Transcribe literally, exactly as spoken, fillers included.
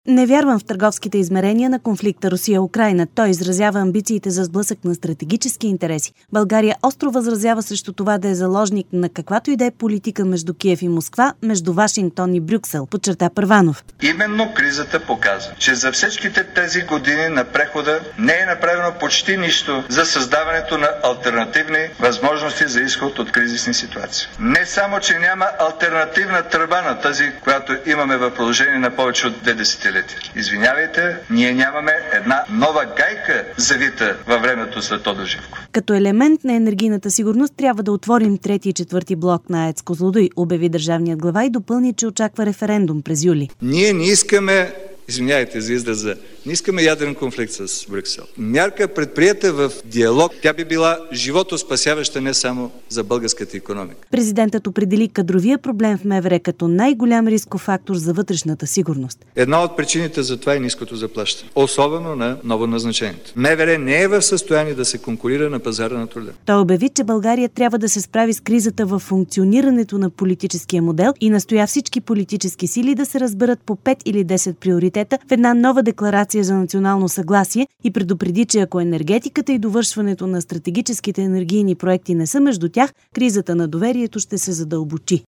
Не вярвам в търговските измерения на конфликта Русия-Украйна. Той изразява амбициите за сблъсък на стратегически интереси. България остро възразява срещу това да е заложник на каквато и да е политика между Киев и Москва, между Вашингтон и Брюксел, подчерта Първанов. Именно кризата показва, че за всичките тези години на прехода не е направено почти нищо за създаването на алтернативни възможности за изход от кризисни ситуации. Не само, че няма алтернативна тръба на тази, която имаме в продължение на повече от две десетилетия. Извинявайте, ние нямаме една нова гайка завита във времето след Тодор Живков. Като елемент на енергийната сигурност трябва да отворим трети и четвърти блок на АЕЦ Козлодуй, обяви държавният глава и допълни, че очаква референдум през юли. Ние не искаме, извинявайте за израза, не искаме ядрен конфликт с Брюксел. Мярка предприета в диалог, тя би била животоспасяваща не само за българската икономика. Президентът определи кадровия проблем в МВР като най-голям рисков фактор за вътрешната сигурност. Една от причините за това е ниското заплащане, особено на новоназначените. МВР не е в състояние да се конкурира на пазара на труда. Той обяви, че България трябва да се справи с кризата в функционирането на политическия модел и настоя всички политически сили да се разберат по пет или десет приоритета в една нова декларация за национално съгласие и предупреди, че ако енергетиката и довършването на стратегическите енергийни проекти не са между тях, кризата на доверието ще се задълбочи.